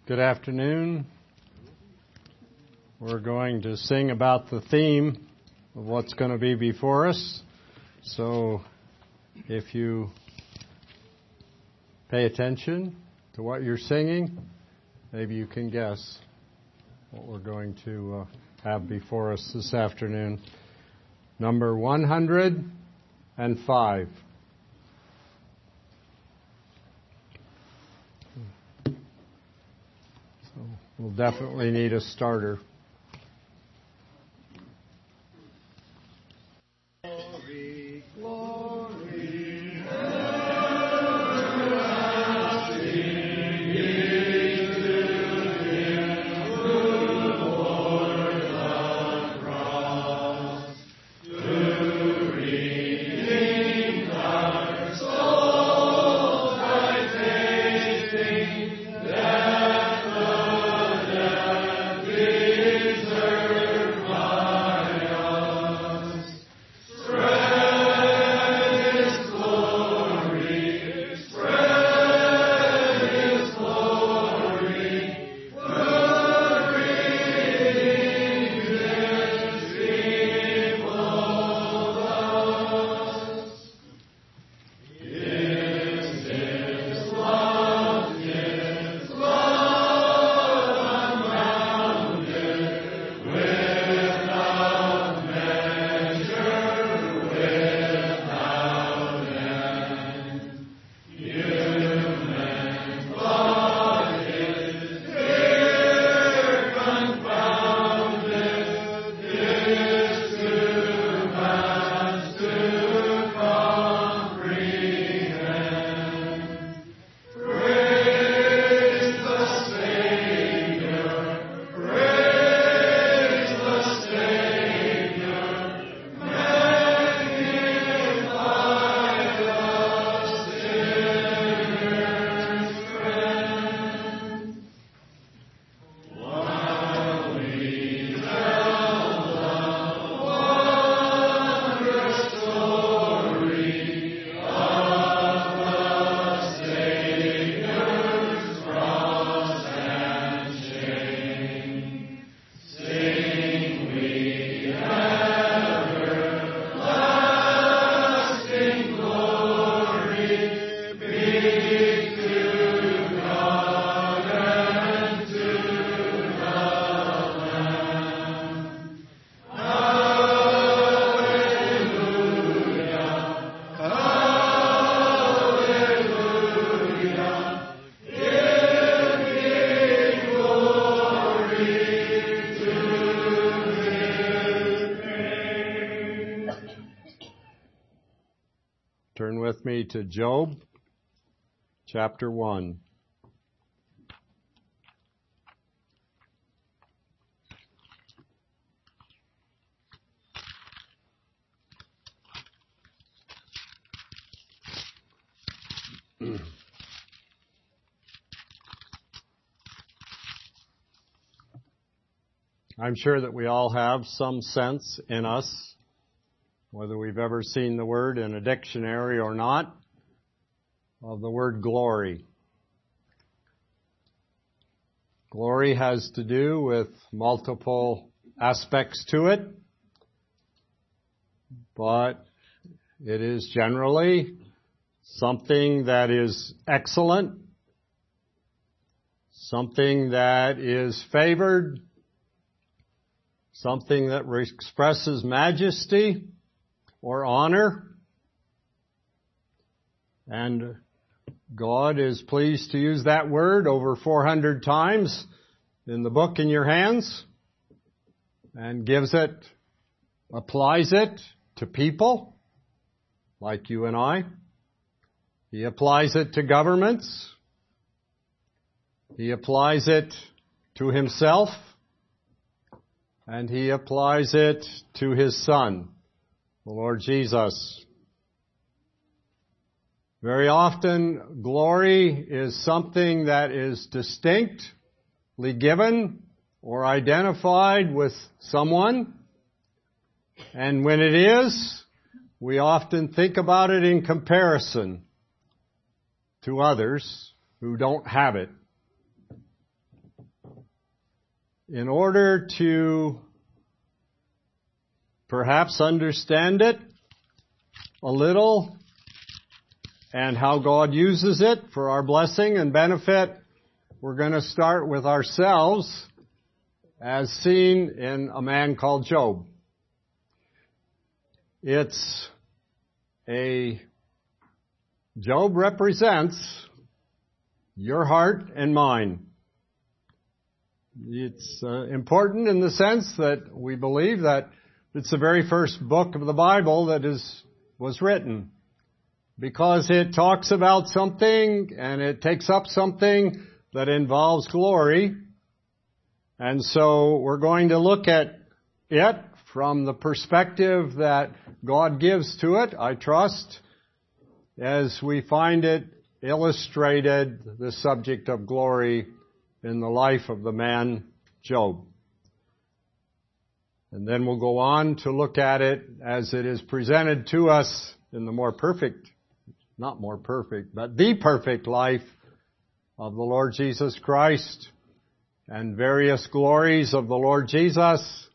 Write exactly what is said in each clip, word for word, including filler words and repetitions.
Good afternoon. We're going to sing about the theme of what's going to be before us. So if you pay attention to what you're singing, maybe you can guess what we're going to uh, have before us this afternoon. Number one hundred five. We'll definitely need a starter. Glory, glory, everlasting is to Him who bore the cross, to redeem our souls by tasting death. Turn with me to Job, chapter one. I'm sure that we all have some sense in us, whether we've ever seen the word in a dictionary or not, of the word glory. Glory has to do with multiple aspects to it, but it is generally something that is excellent, something that is favored, something that expresses majesty or honor, and God is pleased to use that word over four hundred times in the book in your hands, and gives it, applies it to people like you and I. He applies it to governments. He applies it to Himself, and He applies it to His Son, the Lord Jesus. Very often, glory is something that is distinctly given or identified with someone. And when it is, we often think about it in comparison to others who don't have it. in order to perhaps understand it a little and how God uses it for our blessing and benefit, we're going to start with ourselves as seen in a man called Job. It's a, Job represents your heart and mine. It's uh, important in the sense that we believe that it's the very first book of the Bible that is was written, because it talks about something and it takes up something that involves glory. And so we're going to look at it from the perspective that God gives to it, I trust, as we find it illustrated, the subject of glory in the life of the man Job. And then we'll go on to look at it as it is presented to us in the more perfect, not more perfect, but the perfect life of the Lord Jesus Christ and various glories of the Lord Jesus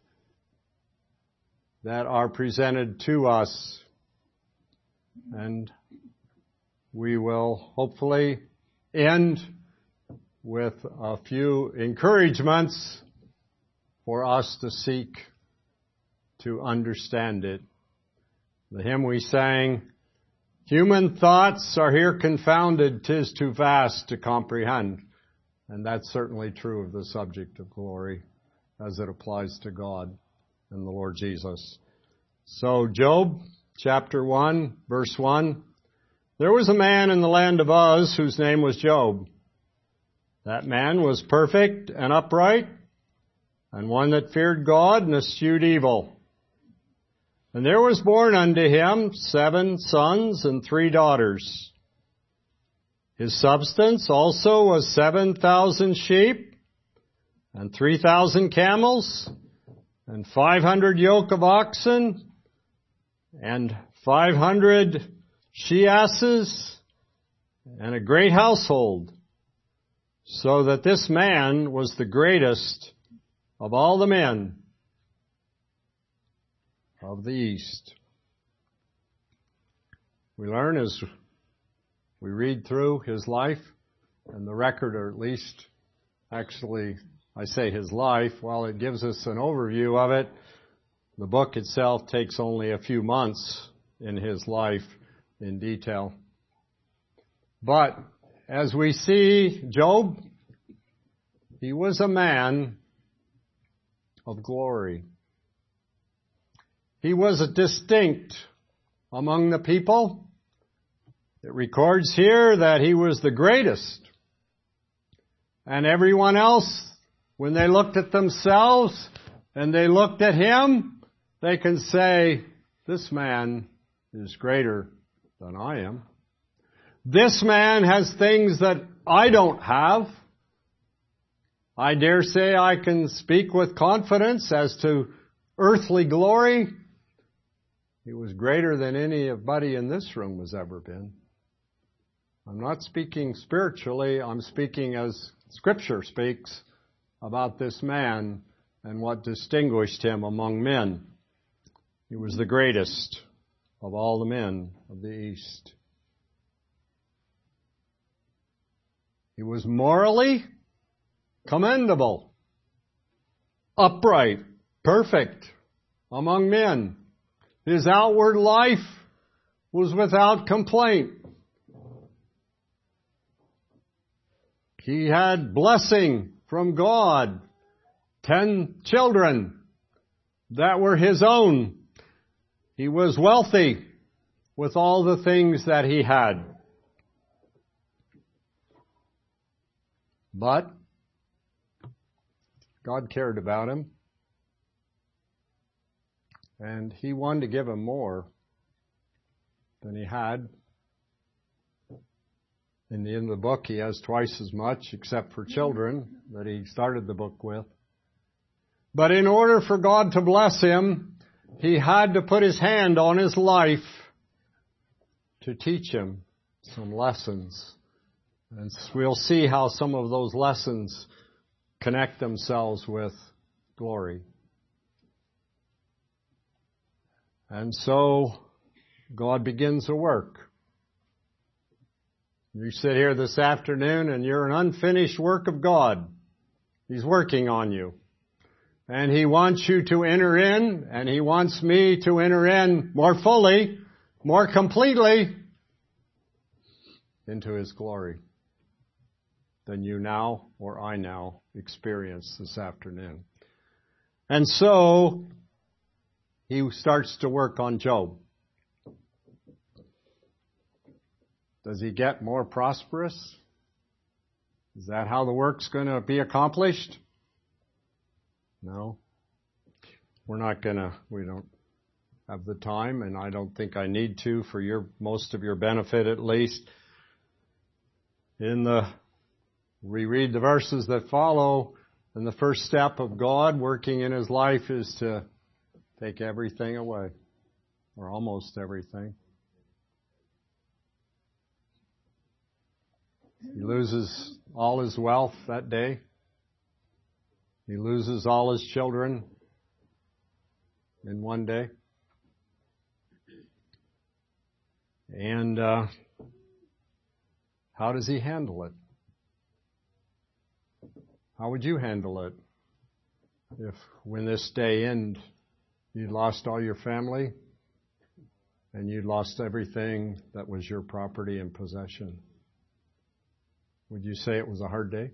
that are presented to us. And we will hopefully end with a few encouragements for us to seek to understand it. The hymn we sang, "Human thoughts are here confounded, 'tis too vast to comprehend." And that's certainly true of the subject of glory as it applies to God and the Lord Jesus. So Job chapter one, verse one, "There was a man in the land of Uz whose name was Job. That man was perfect and upright, and one that feared God and eschewed evil. And there was born unto him seven sons and three daughters. His substance also was seven thousand sheep, and three thousand camels, and five hundred yoke of oxen, and five hundred she-asses, and a great household, so that this man was the greatest of all the men of the East." We learn as we read through his life and the record, or at least, actually, I say his life, while it gives us an overview of it, the book itself takes only a few months in his life in detail. But as we see Job, he was a man of glory. He was a distinct among the people. It records here that he was the greatest. And everyone else, when they looked at themselves and they looked at him, they can say, "This man is greater than I am. This man has things that I don't have. I dare say I can speak with confidence as to earthly glory. He was greater than anybody in this room has ever been." I'm not speaking spiritually, I'm speaking as Scripture speaks about this man and what distinguished him among men. He was the greatest of all the men of the East. He was morally commendable, upright, perfect among men. His outward life was without complaint. He had blessing from God, ten children that were his own. He was wealthy with all the things that he had. But God cared about him, and he wanted to give him more than he had. In the end of the book, he has twice as much, except for children, that he started the book with. But in order for God to bless him, he had to put his hand on his life to teach him some lessons. And we'll see how some of those lessons connect themselves with glory. And so God begins a work. You sit here this afternoon and you're an unfinished work of God. He's working on you. And He wants you to enter in, and He wants me to enter in more fully, more completely into His glory than you now or I now experience this afternoon. And so He starts to work on Job. Does he get more prosperous? Is that how the work's going to be accomplished? No. We're not going to, we don't have the time, and I don't think I need to for your, most of your benefit at least. In the, we read the verses that follow, and the first step of God working in His life is to take everything away, or almost everything. He loses all his wealth that day. He loses all his children in one day. And uh, how does he handle it? How would you handle it if when this day end you lost all your family and you lost everything that was your property and possession? Would you say it was a hard day?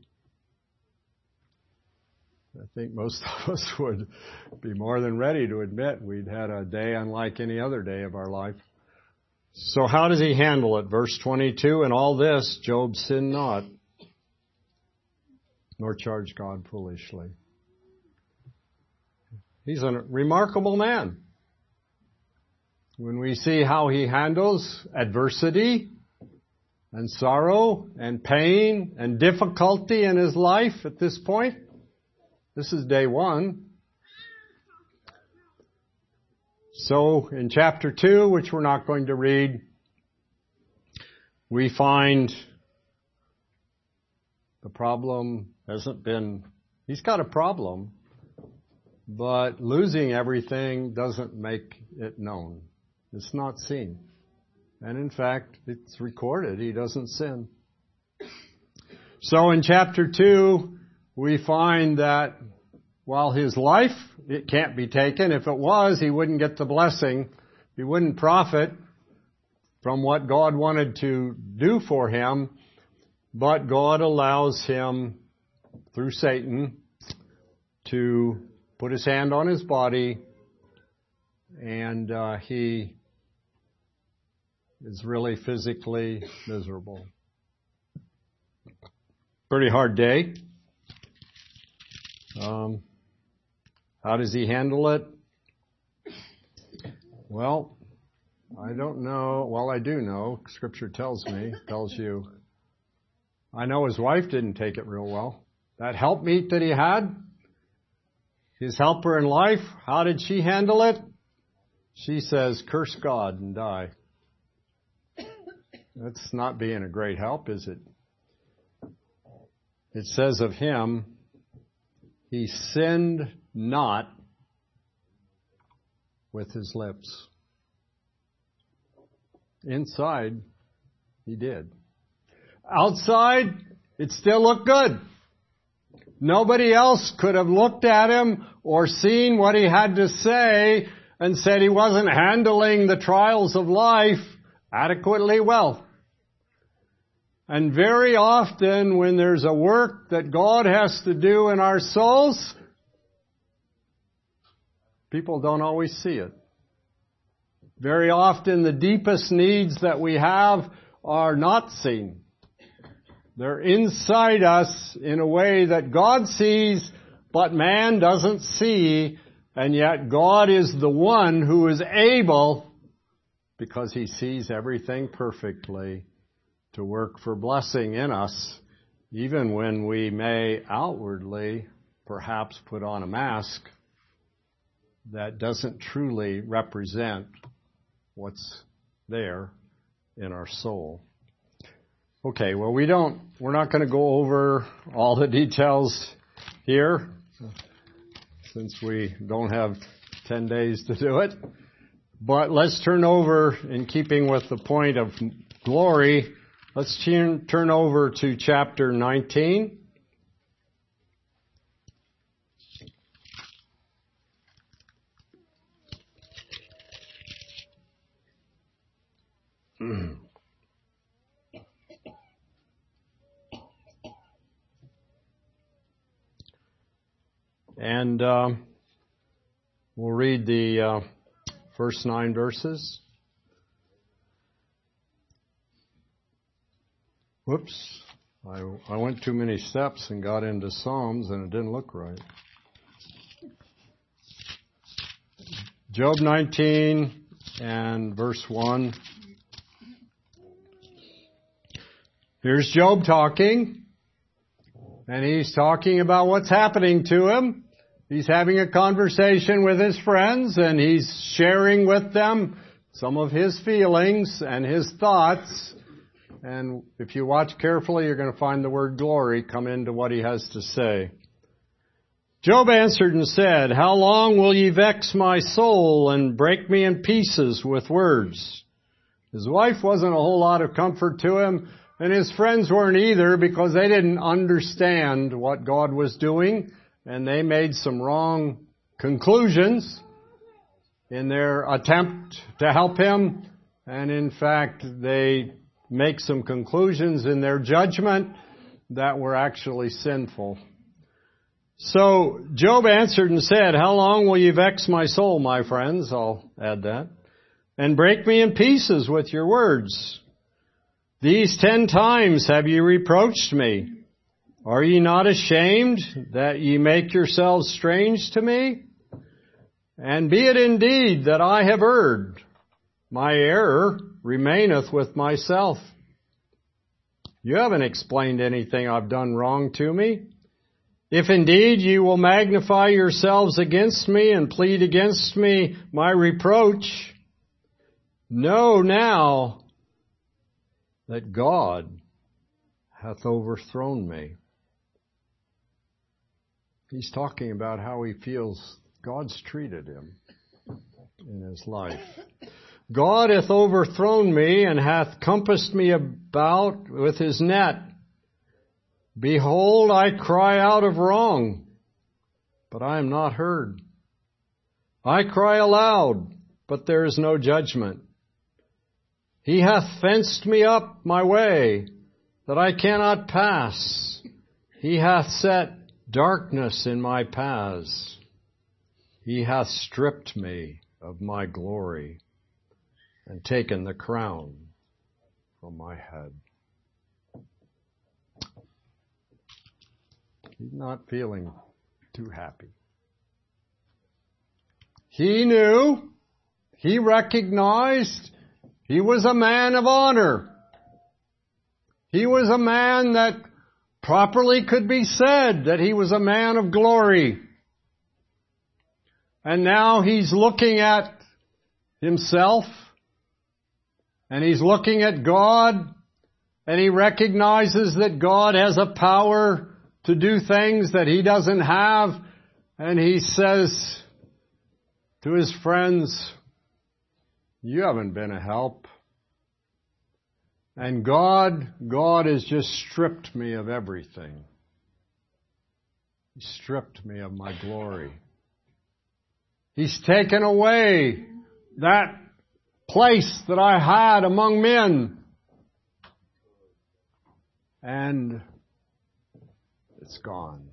I think most of us would be more than ready to admit we'd had a day unlike any other day of our life. So how does he handle it? Verse twenty-two, in all this, Job sinned not, nor charged God foolishly. He's a remarkable man. When we see how he handles adversity and sorrow and pain and difficulty in his life at this point, this is day one. So in chapter two, which we're not going to read, we find the problem hasn't been, he's got a problem, but losing everything doesn't make it known. It's not seen. And in fact, it's recorded. He doesn't sin. So in chapter two, we find that while his life, it can't be taken. If it was, he wouldn't get the blessing. He wouldn't profit from what God wanted to do for him. But God allows him, through Satan, to put his hand on his body, and uh, he is really physically miserable. Pretty hard day. Um, how does he handle it? Well, I don't know. Well, I do know. Scripture tells me, tells you. I know his wife didn't take it real well. That helpmeet that he had, his helper in life, how did she handle it? She says, curse God and die. That's not being a great help, is it? It says of him, he sinned not with his lips. Inside, he did. Outside, it still looked good. Nobody else could have looked at him or seen what he had to say and said he wasn't handling the trials of life adequately well. And very often when there's a work that God has to do in our souls, people don't always see it. Very often the deepest needs that we have are not seen. They're inside us in a way that God sees, but man doesn't see, and yet God is the one who is able, because He sees everything perfectly, to work for blessing in us, even when we may outwardly perhaps put on a mask that doesn't truly represent what's there in our soul. Okay, well we don't, we're not going to go over all the details here, since we don't have ten days to do it. But let's turn over, in keeping with the point of glory, let's turn over to chapter nineteen. And uh, we'll read the uh, first nine verses. Whoops. I, I went too many steps and got into Psalms, and it didn't look right. Job nineteen and verse one. Here's Job talking, and he's talking about what's happening to him. He's having a conversation with his friends, and he's sharing with them some of his feelings and his thoughts. And if you watch carefully, you're going to find the word glory come into what he has to say. Job answered and said, "How long will ye vex my soul and break me in pieces with words?" His wife wasn't a whole lot of comfort to him, and his friends weren't either, because they didn't understand what God was doing, and they made some wrong conclusions in their attempt to help him. And in fact, they make some conclusions in their judgment that were actually sinful. So Job answered and said, "How long will you vex my soul, my friends?" I'll add that. "And break me in pieces with your words? These ten times have ye reproached me. Are ye not ashamed that ye make yourselves strange to me? And be it indeed that I have erred, my error remaineth with myself. You haven't explained anything I've done wrong to me. If indeed you will magnify yourselves against me and plead against me my reproach, know now that God hath overthrown me." He's talking about how he feels God's treated him in his life. "God hath overthrown me and hath compassed me about with his net. Behold, I cry out of wrong, but I am not heard. I cry aloud, but there is no judgment. He hath fenced me up my way, that I cannot pass. He hath set darkness in my paths. He hath stripped me of my glory, and taken the crown from my head." He's not feeling too happy. He knew, he recognized he was a man of honor. He was a man that properly could be said that he was a man of glory. And now he's looking at himself, and he's looking at God, and he recognizes that God has a power to do things that he doesn't have, and he says to his friends, "You haven't been a help. And God, God has just stripped me of everything. He stripped me of my glory. He's taken away that place that I had among men. And it's gone.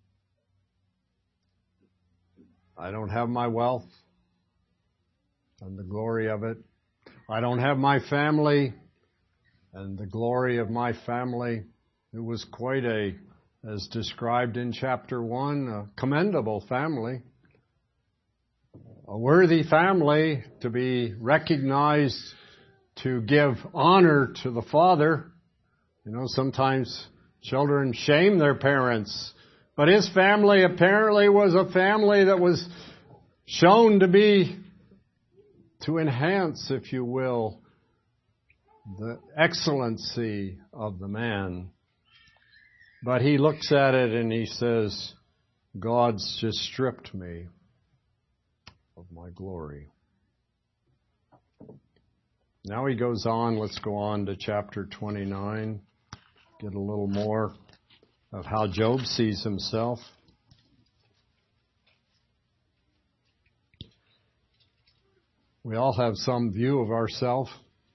I don't have my wealth and the glory of it. I don't have my family and the glory of my family. It was quite a, as described in chapter one, a commendable family. A worthy family to be recognized, to give honor to the father. You know, sometimes children shame their parents. But his family apparently was a family that was shown to be, to enhance, if you will, the excellency of the man. But he looks at it and he says, God's just stripped me of my glory. Now he goes on. Let's go on to chapter twenty-nine. Get a little more of how Job sees himself. We all have some view of ourselves.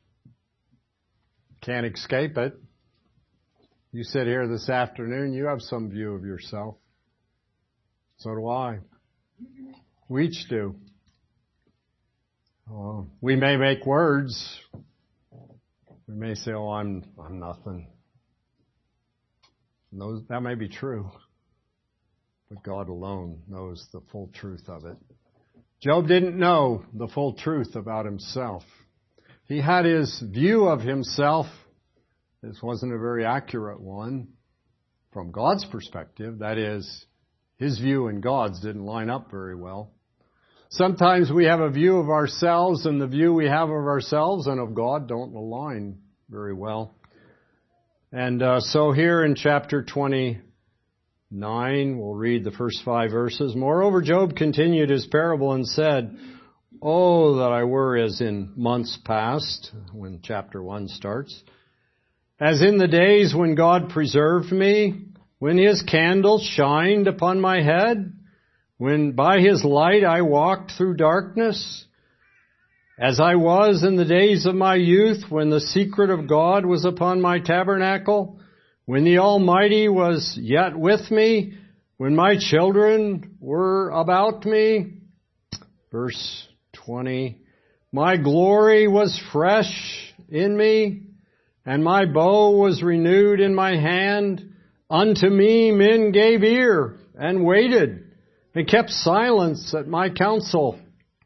Can't escape it. You sit here this afternoon, you have some view of yourself. So do I. We each do. Uh, we may make words. We may say, oh, I'm I'm nothing. And those, that may be true. But God alone knows the full truth of it. Job didn't know the full truth about himself. He had his view of himself. This wasn't a very accurate one from God's perspective. That is, his view and God's didn't line up very well. Sometimes we have a view of ourselves, and the view we have of ourselves and of God don't align very well. And uh, so here in chapter twenty-nine, we'll read the first five verses. Moreover, Job continued his parable and said, oh, that I were as in months past, when chapter one starts, as in the days when God preserved me, when his candle shined upon my head, when by his light I walked through darkness, as I was in the days of my youth, when the secret of God was upon my tabernacle, when the Almighty was yet with me, when my children were about me. Verse twenty, my glory was fresh in me, and my bow was renewed in my hand. Unto me men gave ear and waited, and kept silence at my counsel.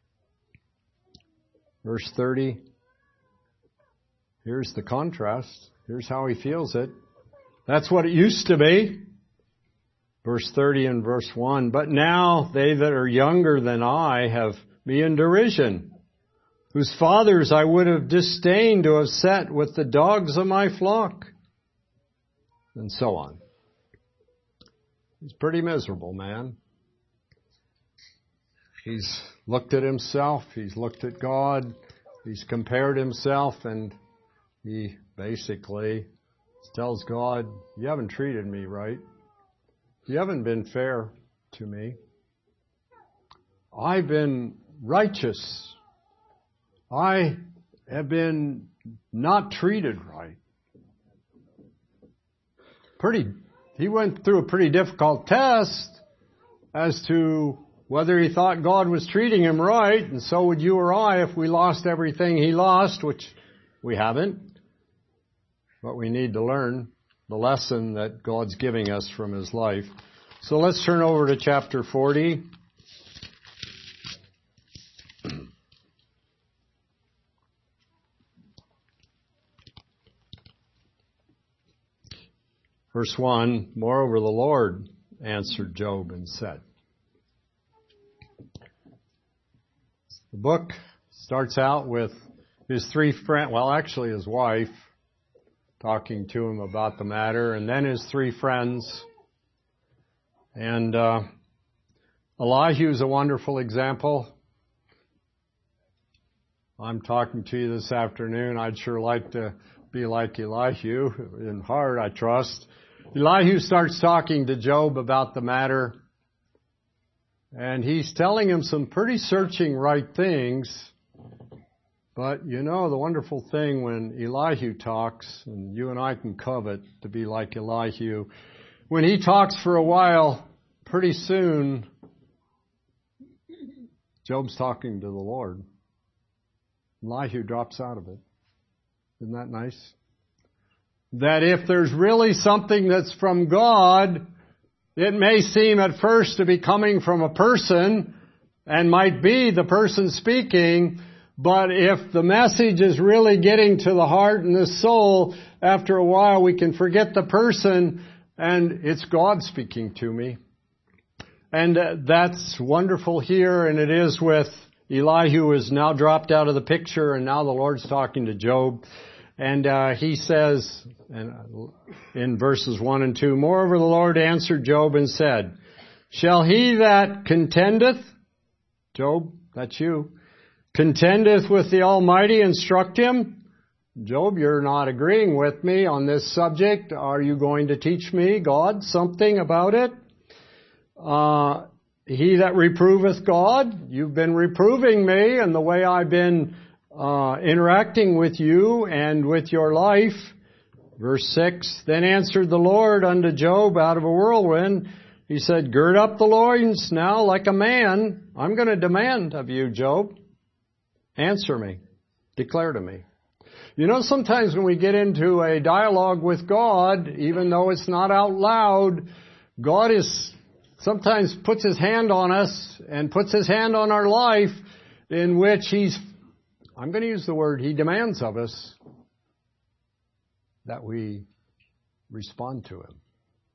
Verse thirty. Here's the contrast. Here's how he feels it. That's what it used to be. Verse thirty and verse one. But now they that are younger than I have me in derision, whose fathers I would have disdained to have set with the dogs of my flock. And so on. He's a pretty miserable man. He's looked at himself, he's looked at God, he's compared himself, and he basically tells God, you haven't treated me right. You haven't been fair to me. I've been righteous. I have been not treated right. Pretty, he went through a pretty difficult test as to whether he thought God was treating him right, and so would you or I if we lost everything he lost, which we haven't. But we need to learn the lesson that God's giving us from his life. So let's turn over to chapter forty. Verse one, moreover the Lord answered Job and said. The book starts out with his three friends, well actually his wife, talking to him about the matter, and then his three friends. And uh, Elihu is a wonderful example. I'm talking to you this afternoon. I'd sure like to be like Elihu, in heart I trust. Elihu starts talking to Job about the matter, and he's telling him some pretty searching right things. But you know, the wonderful thing when Elihu talks, and you and I can covet to be like Elihu, when he talks for a while, pretty soon, Job's talking to the Lord. Elihu drops out of it. Isn't that nice? That if there's really something that's from God, it may seem at first to be coming from a person and might be the person speaking, but if the message is really getting to the heart and the soul, after a while we can forget the person and it's God speaking to me. And uh, that's wonderful here, and it is with Elihu, who is now dropped out of the picture, and now the Lord's talking to Job. And uh, he says in verses one and two, moreover the Lord answered Job and said, Shall he that contendeth, Job, that's you, contendeth with the Almighty instruct him? Job, you're not agreeing with me on this subject. Are you going to teach me, God, something about it? Uh, he that reproveth God, you've been reproving me and the way I've been uh, interacting with you and with your life. Verse six, then answered the Lord unto Job out of a whirlwind. He said, gird up the loins now like a man. I'm going to demand of you, Job. Answer me. Declare to me. You know, sometimes when we get into a dialogue with God, even though it's not out loud, God is sometimes puts His hand on us and puts His hand on our life in which He's, I'm going to use the word, He demands of us that we respond to Him.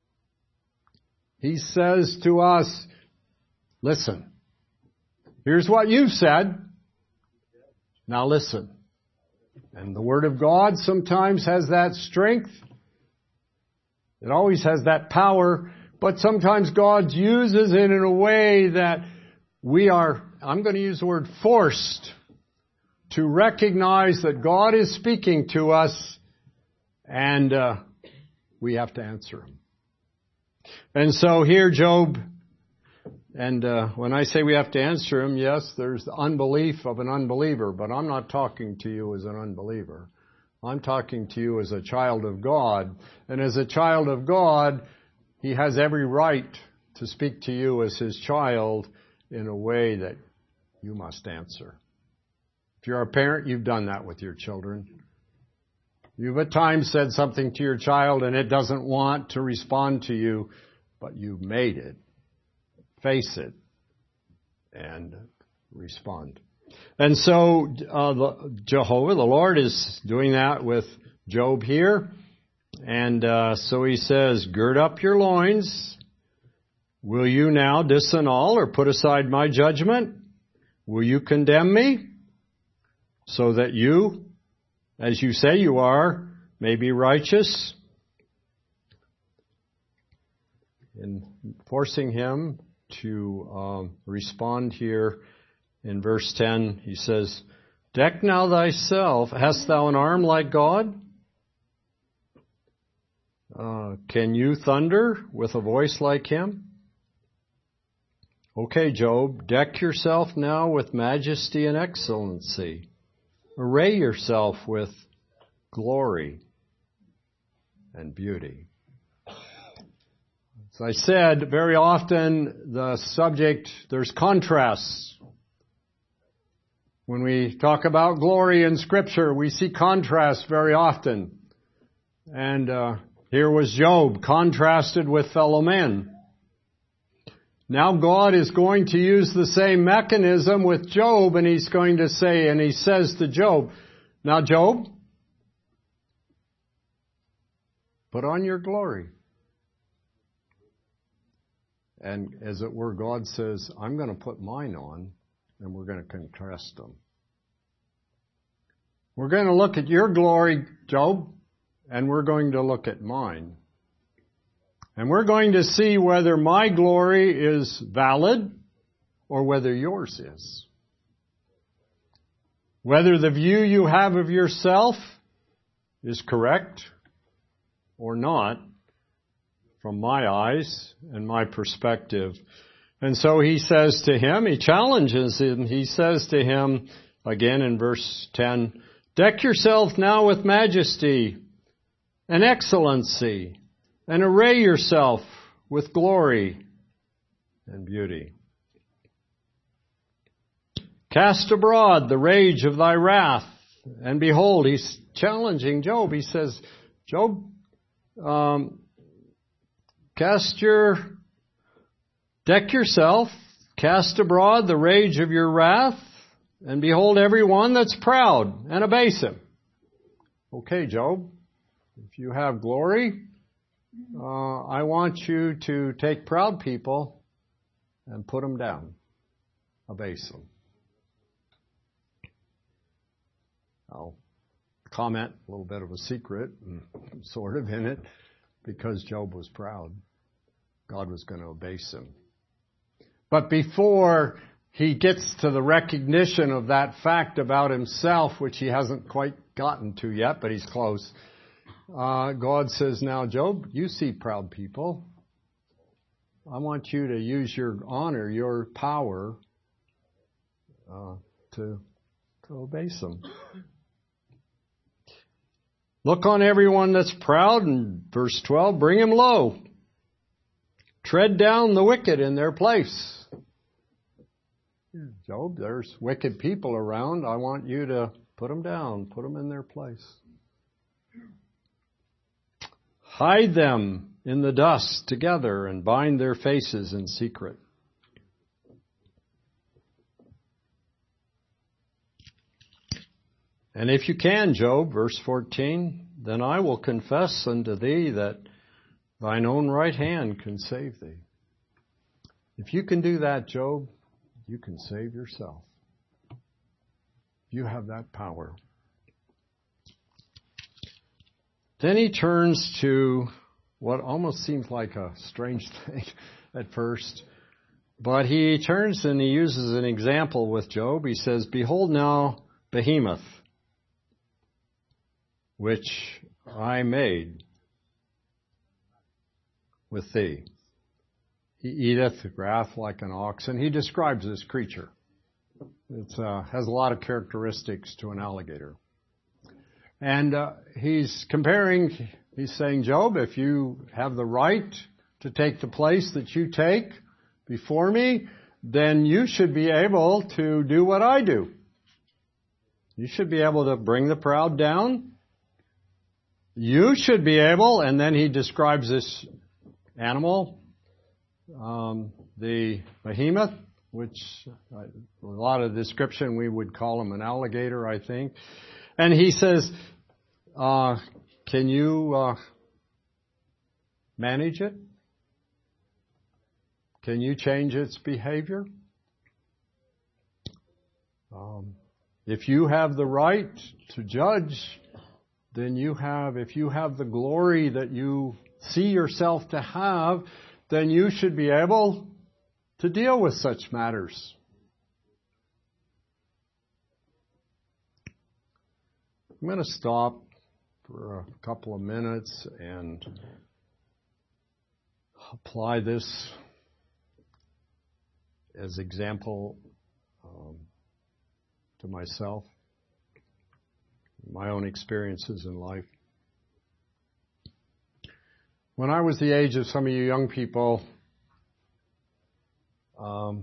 He says to us, listen, here's what you've said. Now listen. And the Word of God sometimes has that strength. It always has that power. But sometimes God uses it in a way that we are, I'm going to use the word forced, to recognize that God is speaking to us and uh, we have to answer Him. And so here Job, and uh, when I say we have to answer him, yes, there's the unbelief of an unbeliever, but I'm not talking to you as an unbeliever. I'm talking to you as a child of God. And as a child of God, He has every right to speak to you as His child in a way that you must answer. If you're a parent, you've done that with your children. You've at times said something to your child and it doesn't want to respond to you, but you've made it. Face it and respond. And so uh, the, Jehovah, the Lord, is doing that with Job here. And uh, so He says, gird up your loins. Will you now disannul or put aside my judgment? Will you condemn me so that you, as you say you are, may be righteous? In forcing him to um, respond here in verse ten, he says, deck now thyself. Hast thou an arm like God? Uh, can you thunder with a voice like Him? Okay, Job, deck yourself now with majesty and excellency. Array yourself with glory and beauty. As I said, very often the subject, there's contrasts. When we talk about glory in Scripture, we see contrast very often. And uh, here was Job contrasted with fellow men. Now God is going to use the same mechanism with Job, and He's going to say, and He says to Job, now Job, put on your glory. And as it were, God says, I'm going to put mine on, and we're going to contrast them. We're going to look at your glory, Job, and we're going to look at mine. And we're going to see whether my glory is valid or whether yours is. Whether the view you have of yourself is correct or not from my eyes and my perspective. And so he says to him, he challenges him, he says to him, again in verse ten, deck yourself now with majesty and excellency, and array yourself with glory and beauty. Cast abroad the rage of thy wrath. And behold, he's challenging Job. He says, Job, um, cast your, deck yourself, cast abroad the rage of your wrath, and behold everyone that's proud, and abase him. Okay, Job, if you have glory, uh, I want you to take proud people and put them down, abase them. I'll comment a little bit of a secret, sort of in it, because Job was proud. God was going to abase him. But before he gets to the recognition of that fact about himself, which he hasn't quite gotten to yet, but he's close, uh, God says, now, Job, you see proud people. I want you to use your honor, your power, uh, to, to abase them. Look on everyone that's proud, in verse twelve, bring him low. Tread down the wicked in their place. Job, there's wicked people around. I want you to put them down, put them in their place. Hide them in the dust together and bind their faces in secret. And if you can, Job, verse fourteen, then I will confess unto thee that thine own right hand can save thee. If you can do that, Job, you can save yourself. You have that power. Then he turns to what almost seems like a strange thing at first. But he turns and he uses an example with Job. He says, behold now Behemoth, which I made with thee. He eateth grass like an ox, and he describes this creature. It uh, has a lot of characteristics to an alligator. And uh, he's comparing, he's saying, Job, if you have the right to take the place that you take before me, then you should be able to do what I do. You should be able to bring the proud down. You should be able, and then he describes this animal, um, the behemoth, which uh, a lot of description we would call him an alligator, I think. And he says, uh, can you uh, manage it? Can you change its behavior? Um, if you have the right to judge, then you have, if you have the glory that you see yourself to have, then you should be able to deal with such matters. I'm going to stop for a couple of minutes and apply this as example um, to myself, my own experiences in life. When I was the age of some of you young people, um,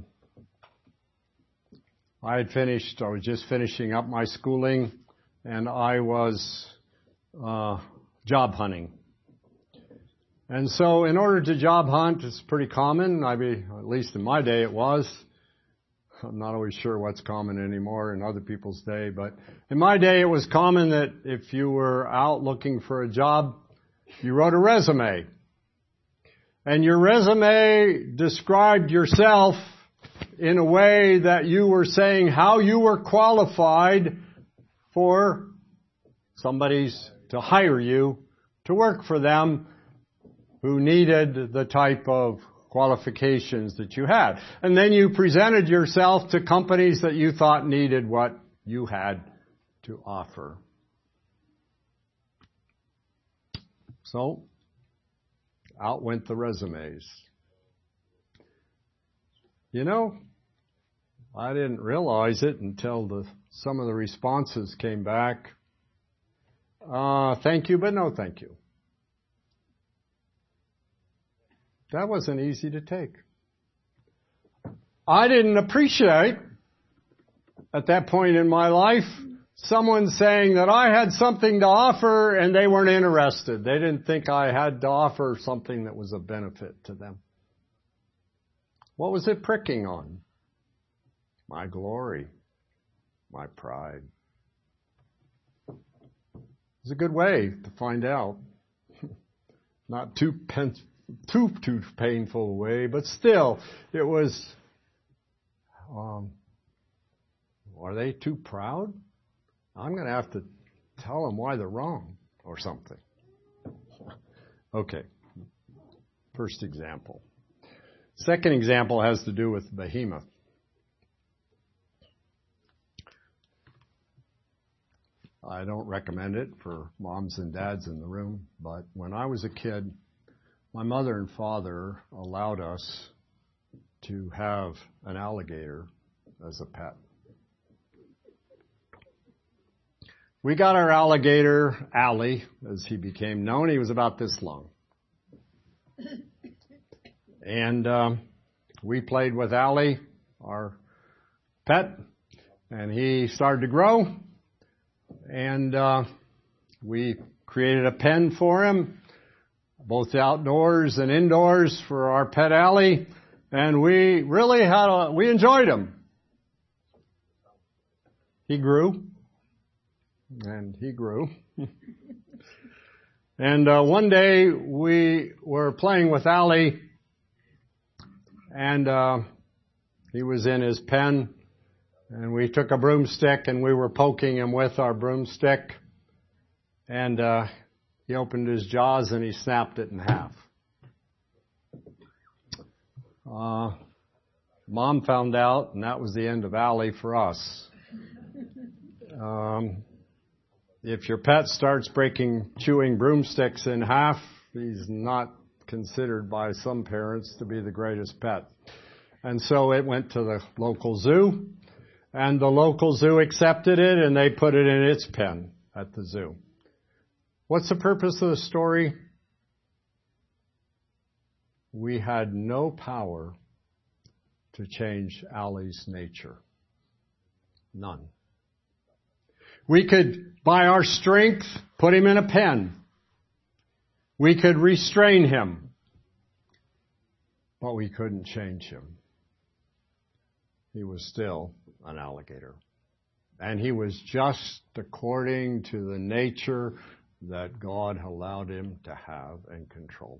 I had finished, I was just finishing up my schooling, and I was uh, job hunting. And so in order to job hunt, it's pretty common. I mean, at least in my day it was. I'm not always sure what's common anymore in other people's day, but in my day it was common that if you were out looking for a job, you wrote a resume. And your resume described yourself in a way that you were saying how you were qualified for somebody's to hire you to work for them who needed the type of qualifications that you had. And then you presented yourself to companies that you thought needed what you had to offer. So, out went the resumes. You know, I didn't realize it until the, some of the responses came back. Uh, thank you, but no thank you. That wasn't easy to take. I didn't appreciate, at that point in my life, someone saying that I had something to offer and they weren't interested. They didn't think I had to offer something that was of benefit to them. What was it pricking on? My glory, my pride. It's a good way to find out. Not too pen- too too painful a way, but still, it was. Um, are they too proud? I'm going to have to tell them why they're wrong or something. Okay. First example. Second example has to do with Behemoth. I don't recommend it for moms and dads in the room, but when I was a kid, my mother and father allowed us to have an alligator as a pet. We got our alligator, Allie, as he became known. He was about this long. And um, we played with Allie, our pet, and he started to grow. And uh, we created a pen for him, both outdoors and indoors, for our pet Allie. And we really had a, we enjoyed him. He grew. And he grew. And uh, one day we were playing with Allie, and uh, he was in his pen, and we took a broomstick and we were poking him with our broomstick, and uh, he opened his jaws and he snapped it in half. Uh, Mom found out, and that was the end of Allie for us. Um, if your pet starts breaking, chewing broomsticks in half, he's not considered by some parents to be the greatest pet. And so it went to the local zoo, and the local zoo accepted it, and they put it in its pen at the zoo. What's the purpose of the story? We had no power to change Allie's nature. None. We could, by our strength, put him in a pen. We could restrain him. But we couldn't change him. He was still an alligator. And he was just according to the nature that God allowed him to have and control.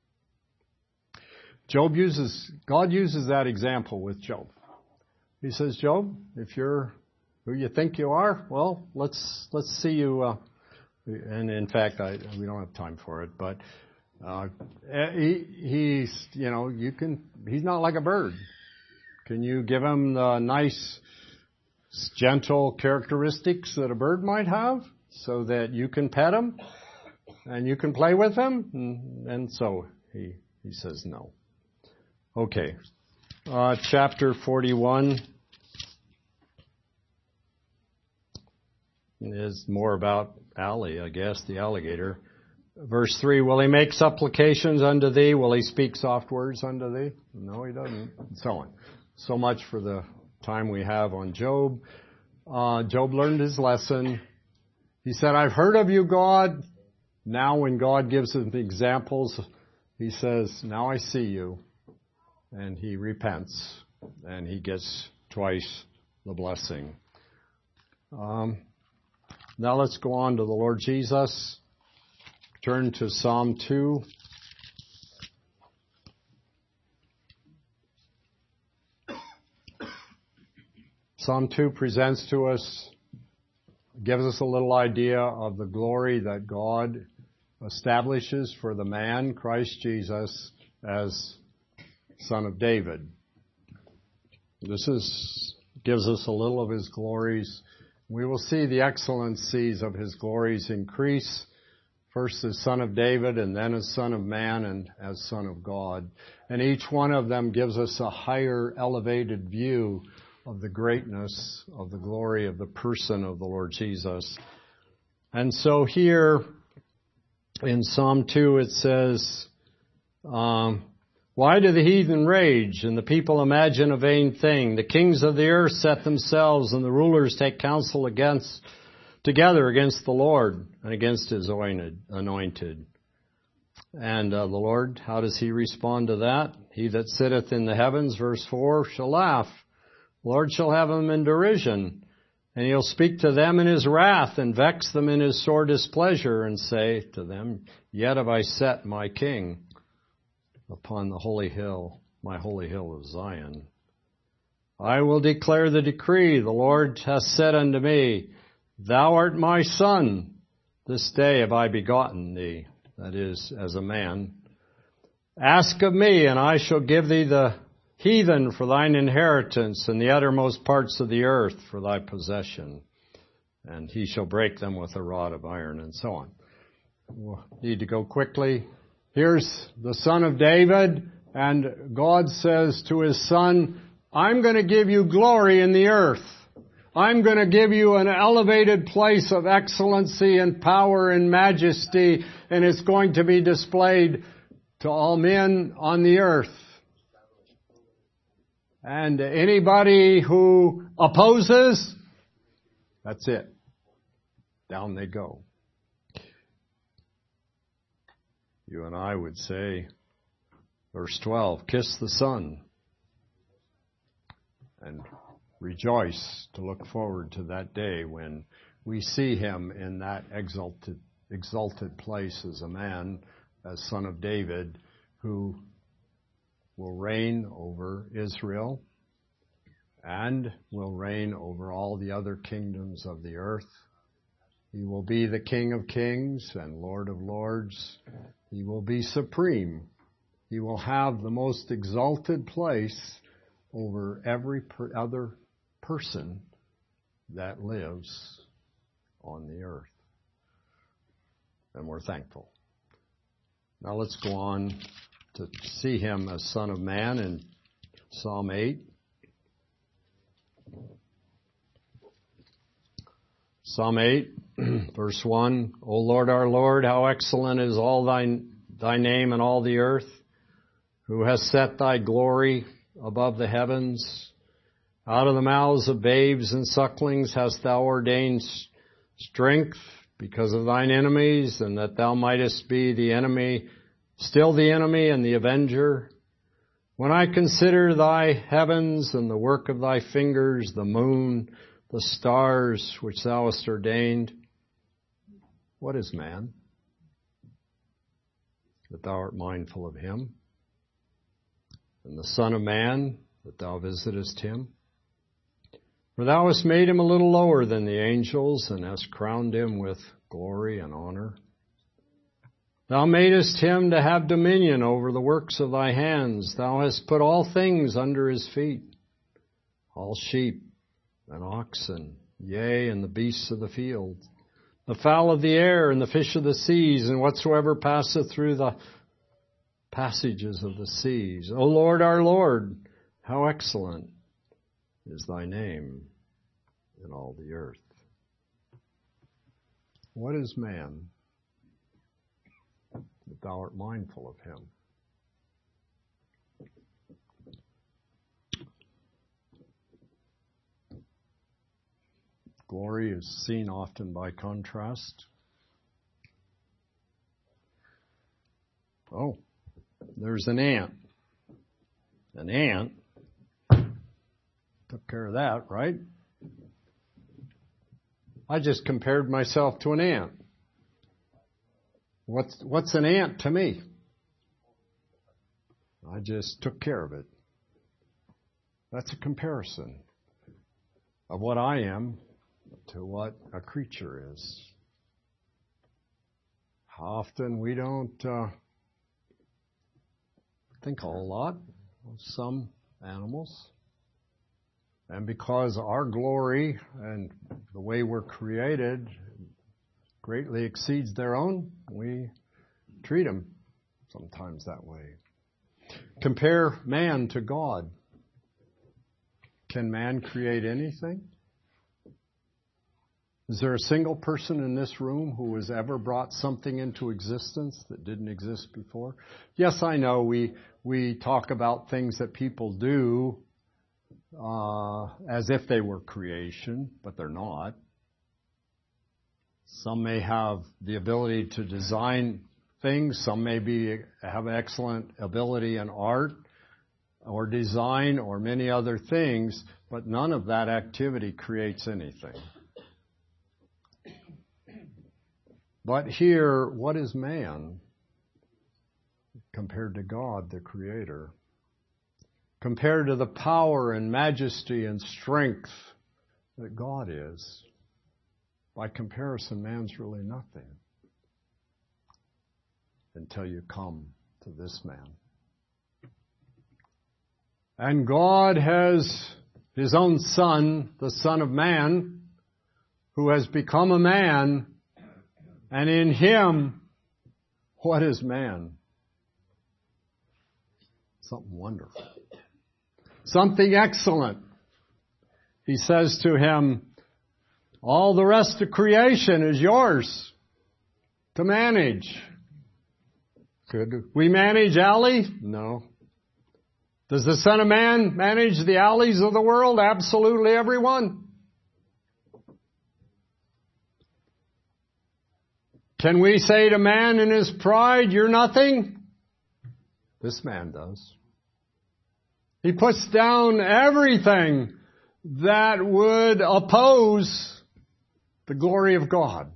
Job uses, God uses that example with Job. He says, Job, if you're who you think you are, well, let's let's see you. Uh, and in fact, I, we don't have time for it, but uh, he, he's, you know, you can. He's not like a bird. Can you give him the nice, gentle characteristics that a bird might have, so that you can pet him and you can play with him? And, and so he he says no. Okay, uh, chapter forty-one. Is more about Allie, I guess, the alligator. Verse three, will he make supplications unto thee? Will he speak soft words unto thee? No, he doesn't. And so on. So much for the time we have on Job. Uh, Job learned his lesson. He said, I've heard of you, God. Now when God gives him examples, he says, now I see you. And he repents. And he gets twice the blessing. Um, Now let's go on to the Lord Jesus. Turn to Psalm two. Psalm two presents to us, gives us a little idea of the glory that God establishes for the man, Christ Jesus, as Son of David. This is gives us a little of his glories. We will see the excellencies of his glories increase, first as Son of David, and then as Son of Man, and as Son of God. And each one of them gives us a higher, elevated view of the greatness of the glory of the person of the Lord Jesus. And so here in Psalm two it says, um, why do the heathen rage and the people imagine a vain thing? The kings of the earth set themselves and the rulers take counsel against, together against the Lord and against his anointed. And uh, the Lord, how does he respond to that? He that sitteth in the heavens, verse four, shall laugh. The Lord shall have them in derision. And he'll speak to them in his wrath and vex them in his sore displeasure and say to them, yet have I set my king upon the holy hill, my holy hill of Zion. I will declare the decree. The Lord hath said unto me, thou art my son. This day have I begotten thee, that is, as a man. Ask of me, and I shall give thee the heathen for thine inheritance, and the uttermost parts of the earth for thy possession. And he shall break them with a rod of iron, and so on. We'll need to go quickly. Here's the son of David, and God says to his son, I'm going to give you glory in the earth. I'm going to give you an elevated place of excellency and power and majesty, and it's going to be displayed to all men on the earth. And anybody who opposes, that's it. Down they go. You and I would say, verse twelve, kiss the Son and rejoice to look forward to that day when we see him in that exalted, exalted place as a man, as son of David, who will reign over Israel and will reign over all the other kingdoms of the earth. He will be the King of kings and Lord of lords. He will be supreme. He will have the most exalted place over every per- other person that lives on the earth. And we're thankful. Now let's go on to see him as Son of Man in Psalm eight. Psalm eight, verse one, O Lord our Lord, how excellent is all thy, thy name in all the earth, who has set thy glory above the heavens. Out of the mouths of babes and sucklings hast thou ordained strength because of thine enemies, and that thou mightest be the enemy, still the enemy and the avenger. When I consider thy heavens and the work of thy fingers, the moon, the stars which thou hast ordained, what is man, that thou art mindful of him? And the Son of Man, that thou visitest him? For thou hast made him a little lower than the angels, and hast crowned him with glory and honor. Thou madest him to have dominion over the works of thy hands. Thou hast put all things under his feet, all sheep and oxen, yea, and the beasts of the field, the fowl of the air, and the fish of the seas, and whatsoever passeth through the passages of the seas. O Lord, our Lord, how excellent is thy name in all the earth. What is man, that thou art mindful of him? Glory is seen often by contrast. Oh, there's an ant. An ant took care of that, right? I just compared myself to an ant. What's, what's an ant to me? I just took care of it. That's a comparison of what I am to what a creature is. How often we don't uh, think a whole lot of some animals. And because our glory and the way we're created greatly exceeds their own, we treat them sometimes that way. Compare man to God. Can man create anything? Is there a single person in this room who has ever brought something into existence that didn't exist before? Yes, I know we we talk about things that people do uh, as if they were creation, but they're not. Some may have the ability to design things. Some may be have excellent ability in art or design or many other things, but none of that activity creates anything. But here, what is man compared to God, the Creator? Compared to the power and majesty and strength that God is. By comparison, man's really nothing until you come to this man. And God has His own Son, the Son of Man, who has become a man, and in Him, what is man? Something wonderful. Something excellent. He says to him, all the rest of creation is yours to manage. Could we manage alley? No. Does the Son of Man manage the alleys of the world? Absolutely everyone. Can we say to man in his pride, you're nothing? This man does. He puts down everything that would oppose the glory of God.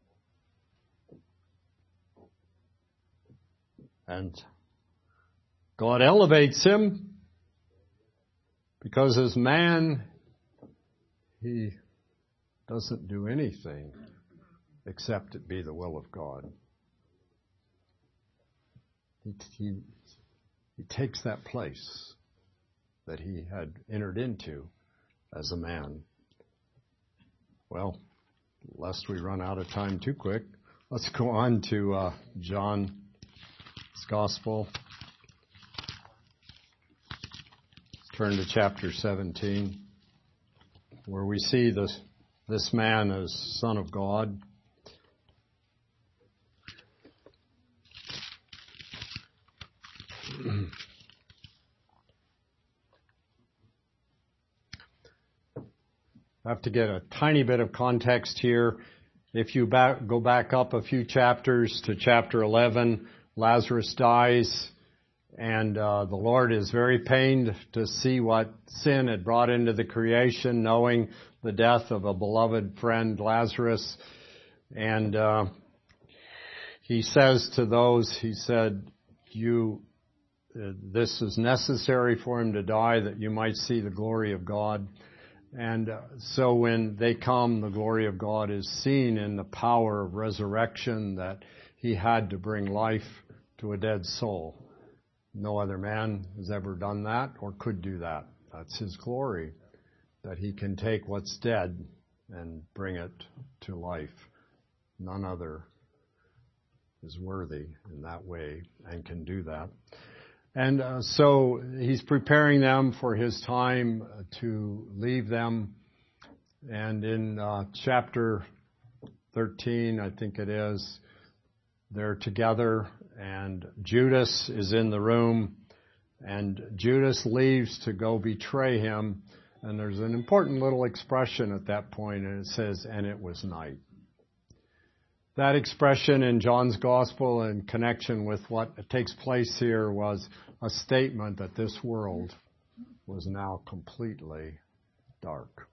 And God elevates him because as man, he doesn't do anything except it be the will of God. He, he, he takes that place that he had entered into as a man. Well, lest we run out of time too quick, let's go on to uh, John's Gospel. Turn to chapter seventeen, where we see this, this man as Son of God. I have to get a tiny bit of context here. If you back, go back up a few chapters to chapter eleven, Lazarus dies, and uh, the Lord is very pained to see what sin had brought into the creation, knowing the death of a beloved friend, Lazarus. And uh, he says to those, he said, "You, uh, this is necessary for him to die, that you might see the glory of God." And uh, so when they come, the glory of God is seen in the power of resurrection, that he had to bring life to a dead soul. No other man has ever done that or could do that. That's his glory, that he can take what's dead and bring it to life. None other is worthy in that way and can do that. And uh, so he's preparing them for his time to leave them. And in uh, chapter thirteen, I think it is, they're together and Judas is in the room. And Judas leaves to go betray him. And there's an important little expression at that point, and it says, "And it was night." That expression in John's Gospel in connection with what takes place here was a statement that this world was now completely dark.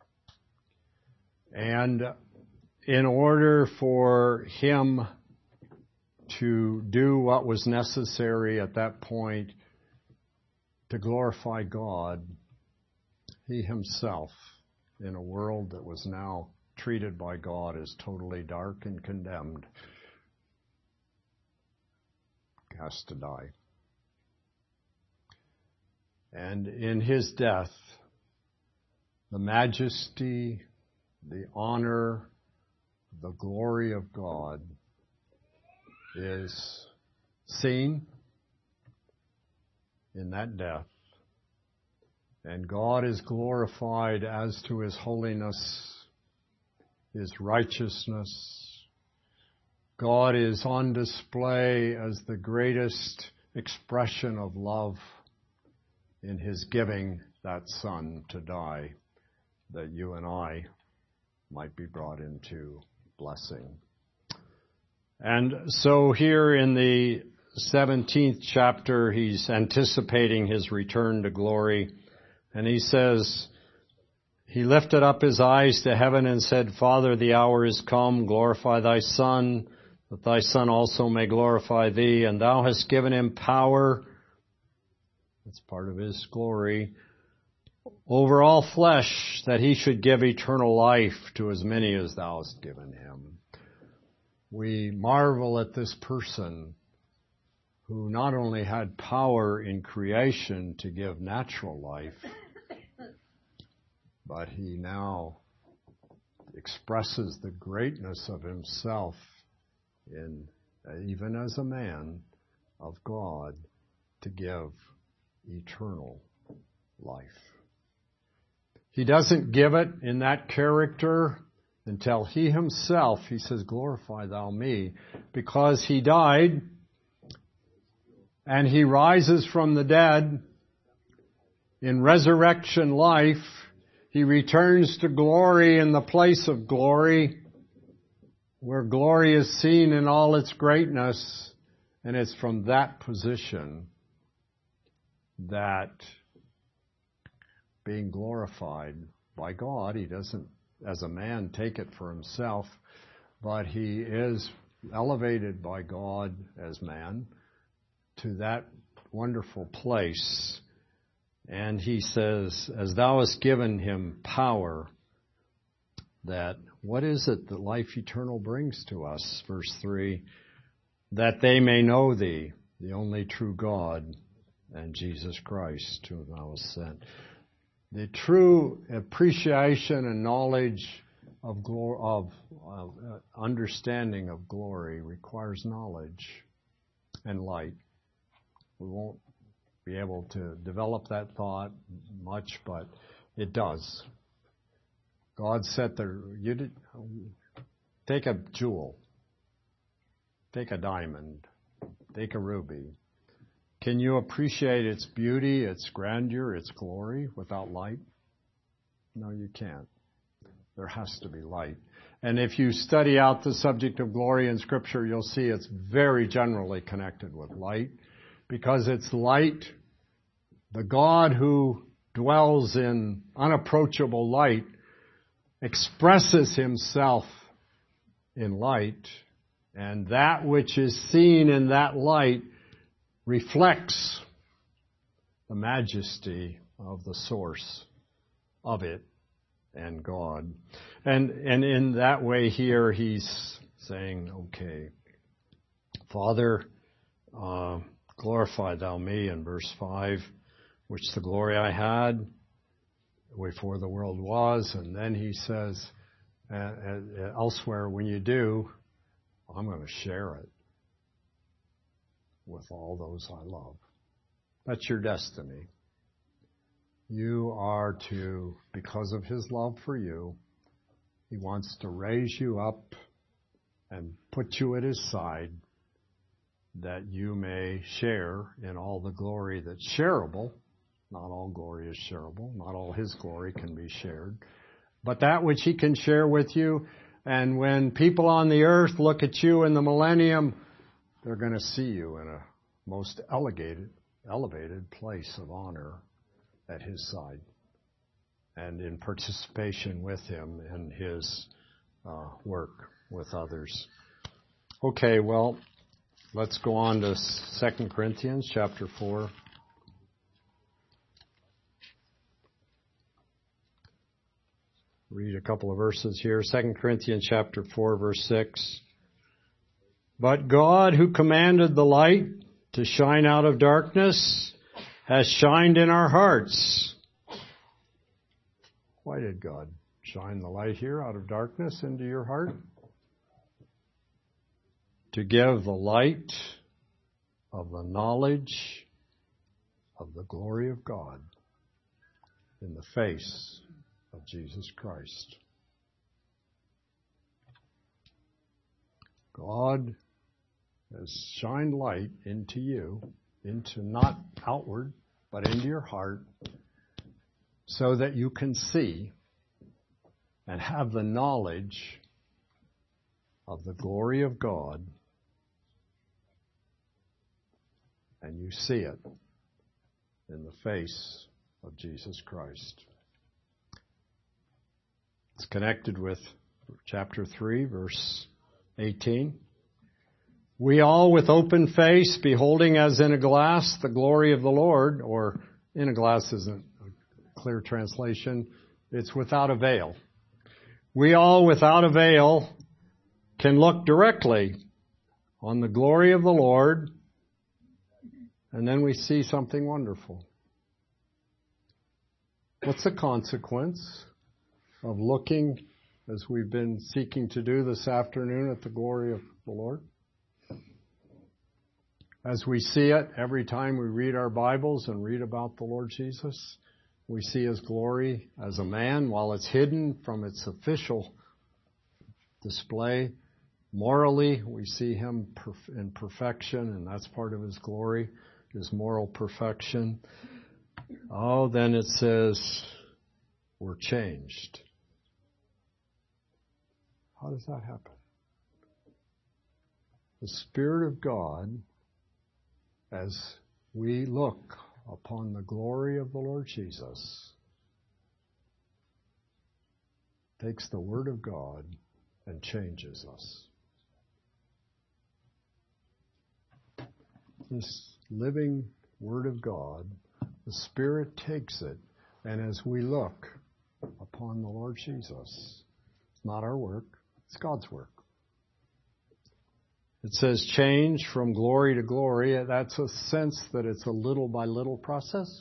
And in order for him to do what was necessary at that point to glorify God, he himself, in a world that was now treated by God as totally dark and condemned, has to die. And in his death, the majesty, the honor, the glory of God is seen in that death. And God is glorified as to his holiness, his righteousness. God is on display as the greatest expression of love in his giving that Son to die, that you and I might be brought into blessing. And so here in the seventeenth chapter, he's anticipating his return to glory, and he says, "He lifted up his eyes to heaven and said, Father, the hour is come, glorify thy Son, that thy Son also may glorify thee, and thou hast given him power," that's part of his glory, "over all flesh, that he should give eternal life to as many as thou hast given him." We marvel at this person who not only had power in creation to give natural life, but he now expresses the greatness of himself in, even as a man of God, to give eternal life. He doesn't give it in that character until he himself, he says, glorify thou me, because he died and he rises from the dead in resurrection life. He returns to glory in the place of glory, where glory is seen in all its greatness. And it's from that position that being glorified by God, he doesn't, as a man, take it for himself, but he is elevated by God as man to that wonderful place. And he says, as thou hast given him power, that what is it that life eternal brings to us? Verse three, that they may know thee, the only true God, and Jesus Christ, whom thou hast sent. The true appreciation and knowledge of, glor- of, of uh, understanding of glory requires knowledge and light. We won't be able to develop that thought much, but it does. God set the, you did, take a jewel, take a diamond, take a ruby. Can you appreciate its beauty, its grandeur, its glory without light? No, you can't. There has to be light. And if you study out the subject of glory in Scripture, you'll see it's very generally connected with light, because it's light. The God who dwells in unapproachable light expresses himself in light, and that which is seen in that light reflects the majesty of the source of it and God. And and in that way here he's saying, okay, Father, uh, glorify thou me in verse five, which the glory I had before the world was. And then he says uh, uh, elsewhere, when you do, I'm going to share it with all those I love. That's your destiny. You are to, because of his love for you, he wants to raise you up and put you at his side, that you may share in all the glory that's shareable. Not all glory is shareable. Not all his glory can be shared. But that which he can share with you. And when people on the earth look at you in the millennium, they're going to see you in a most elevated, elevated place of honor at his side and in participation with him in his uh, work with others. Okay, well, let's go on to Second Corinthians chapter four. Read a couple of verses here. Second Corinthians chapter four, verse six. But God, who commanded the light to shine out of darkness, has shined in our hearts. Why did God shine the light here out of darkness into your heart? To give the light of the knowledge of the glory of God in the face of Jesus Christ. God has shined light into you, into not outward, but into your heart, so that you can see and have the knowledge of the glory of God, and you see it in the face of Jesus Christ. It's connected with chapter three, verse eighteen. We all with open face, beholding as in a glass the glory of the Lord, or in a glass isn't a clear translation, it's without a veil. We all without a veil can look directly on the glory of the Lord And then we see something wonderful. What's the consequence of looking, as we've been seeking to do this afternoon, at the glory of the Lord? As we see it every time we read our Bibles and read about the Lord Jesus, we see His glory as a man while it's hidden from its official display. Morally, we see Him in perfection, and that's part of His glory, His moral perfection. Oh, then it says we're changed. How does that happen? The Spirit of God, as we look upon the glory of the Lord Jesus, takes the Word of God and changes us. This living Word of God, the Spirit takes it, and as we look upon the Lord Jesus, it's not our work, it's God's work. It says change from glory to glory. That's a sense that it's a little by little process.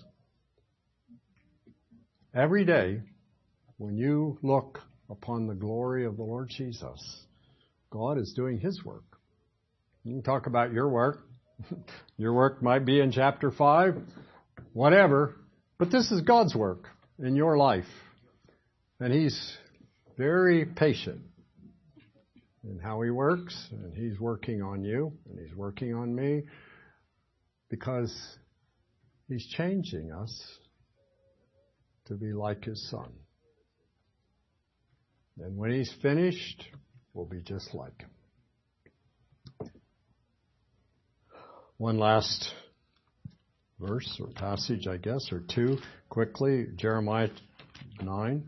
Every day, when you look upon the glory of the Lord Jesus, God is doing His work. You can talk about your work. Your work might be in chapter five, whatever, but this is God's work in your life. And He's very patient in how He works, and He's working on you, and He's working on me, because He's changing us to be like His Son. And when He's finished, we'll be just like Him. One last verse or passage, I guess, or two, quickly, Jeremiah nine.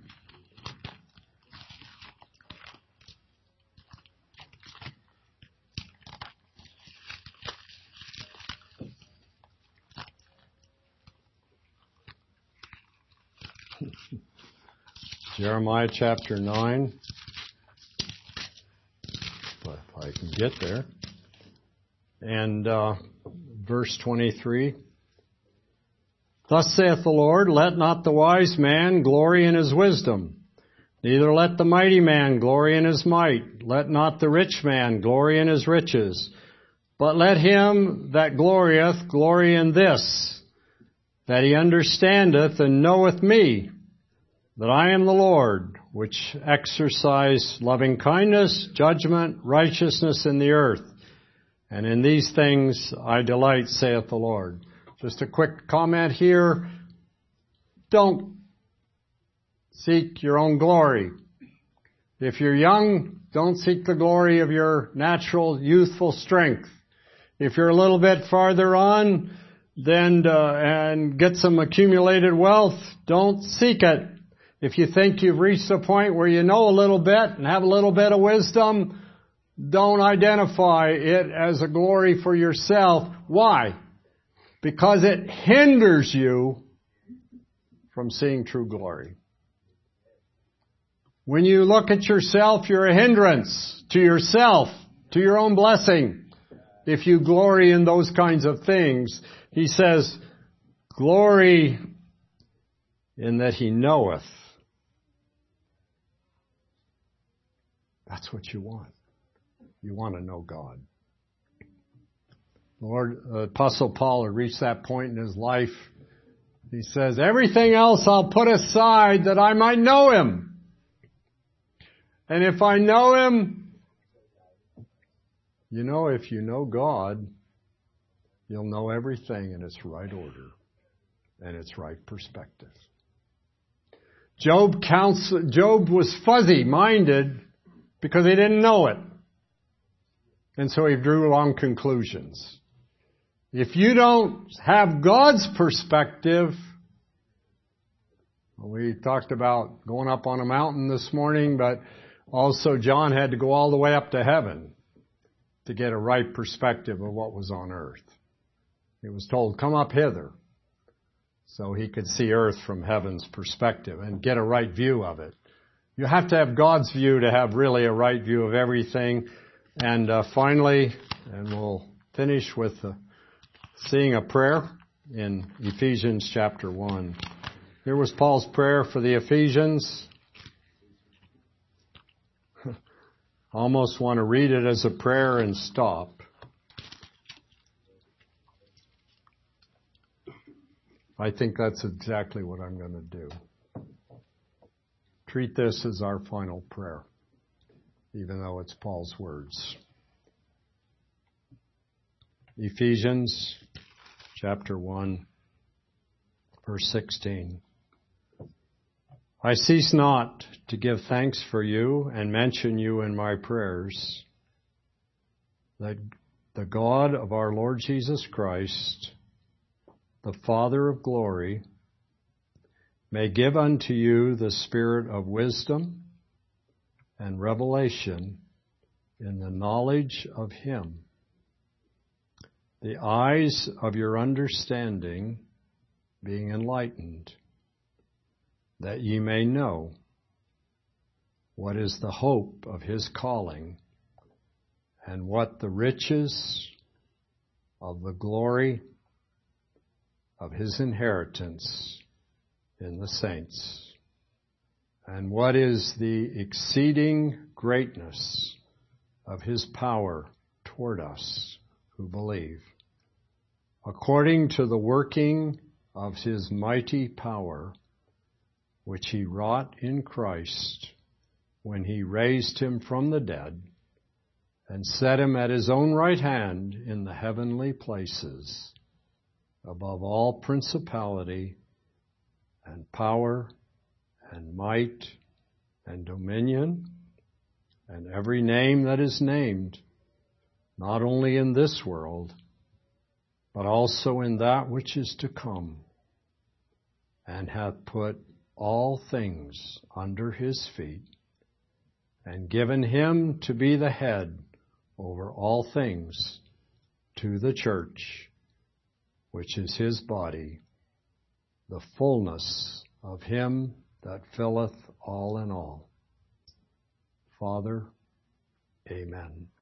Jeremiah chapter nine, if I can get there, and uh, verse twenty-three. Thus saith the Lord, let not the wise man glory in his wisdom, neither let the mighty man glory in his might, let not the rich man glory in his riches, but let him that glorieth glory in this, that he understandeth and knoweth me, that I am the Lord, which exercise loving kindness, judgment, righteousness in the earth. And in these things I delight, saith the Lord. Just a quick comment here. Don't seek your own glory. If you're young, don't seek the glory of your natural, youthful strength. If you're a little bit farther on, then uh, and get some accumulated wealth, don't seek it. If you think you've reached a point where you know a little bit and have a little bit of wisdom, don't identify it as a glory for yourself. Why? Because it hinders you from seeing true glory. When you look at yourself, you're a hindrance to yourself, to your own blessing. If you glory in those kinds of things, He says, glory in that He knoweth. That's what you want. You want to know God. Lord, uh, Apostle Paul had reached that point in his life. He says, everything else I'll put aside that I might know Him. And if I know Him, you know, if you know God, you'll know everything in its right order and its right perspective. Job counts, Job was fuzzy-minded because he didn't know it. And so he drew wrong conclusions. If you don't have God's perspective, we talked about going up on a mountain this morning, but also John had to go all the way up to heaven to get a right perspective of what was on earth. He was told, come up hither, so he could see earth from heaven's perspective and get a right view of it. You have to have God's view to have really a right view of everything. And uh, finally, and we'll finish with the seeing a prayer in Ephesians chapter one. Here was Paul's prayer for the Ephesians. I almost want to read it as a prayer and stop. I think that's exactly what I'm going to do. Treat this as our final prayer, even though it's Paul's words. Ephesians chapter one, verse sixteen. I cease not to give thanks for you and mention you in my prayers, that the God of our Lord Jesus Christ, the Father of glory, may give unto you the spirit of wisdom and revelation in the knowledge of Him, the eyes of your understanding being enlightened, that ye may know what is the hope of His calling, and what the riches of the glory of His inheritance in the saints, and what is the exceeding greatness of His power toward us who believe, according to the working of His mighty power, which He wrought in Christ when He raised Him from the dead and set Him at His own right hand in the heavenly places, above all principality and power and might and dominion and every name that is named, not only in this world, but also in that which is to come, and hath put all things under His feet, and given Him to be the head over all things to the church, which is His body, the fullness of Him that filleth all in all. Father, amen.